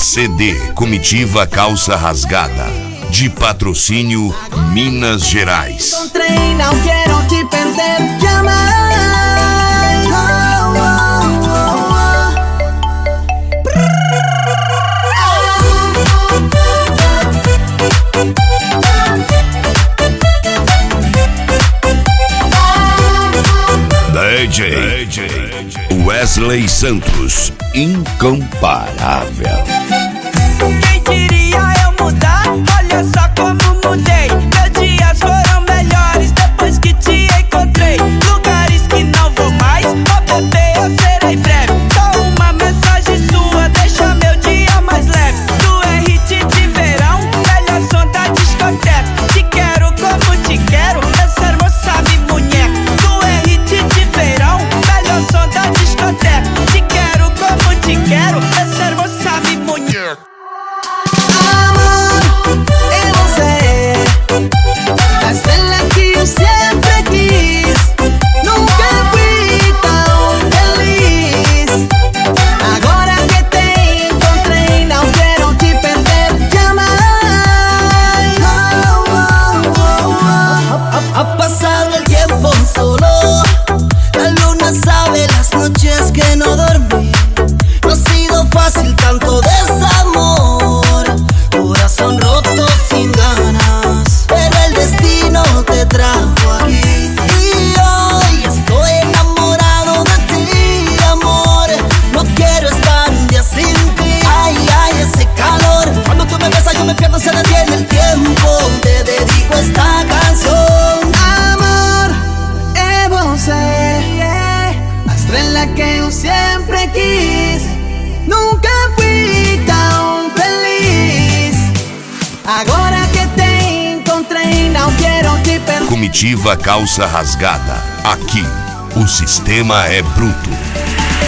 CD Comitiva Calça Rasgada, de patrocínio Minas Gerais. Encontrei, não quero te perder jamais. DJ Wesley Santos, incomparável. Quem diria eu mudar? Olha só como mudei. Meus dias foram melhores depois que te encontrei. Lugares que não vou mais, oh bebê, eu serei breve. Só uma mensagem sua deixa meu dia mais leve. Tu é hit de verão, melhor som da discoteca. Te quero como te quero, essa hermosa me munheca. Tu é hit de verão, melhor som da discoteca. Te quero como te quero, essa hermosa me munheca. Ha pasado el tiempo solo, la luna sabe las noches que no dormí. No ha sido fácil tanto desamor, corazón roto sin ganas, pero el destino te trajo aquí. Y hoy estoy enamorado de ti, amor. No quiero estar un día sin ti. Ay, ay, ese calor. Cuando tú me besas yo me pierdo, se detiene el tiempo. Te dedico esta canción. Estrela que eu sempre quis, nunca fui tão feliz. Agora que te encontrei, não quero te perder. Comitiva Calça Rasgada, aqui o sistema é bruto.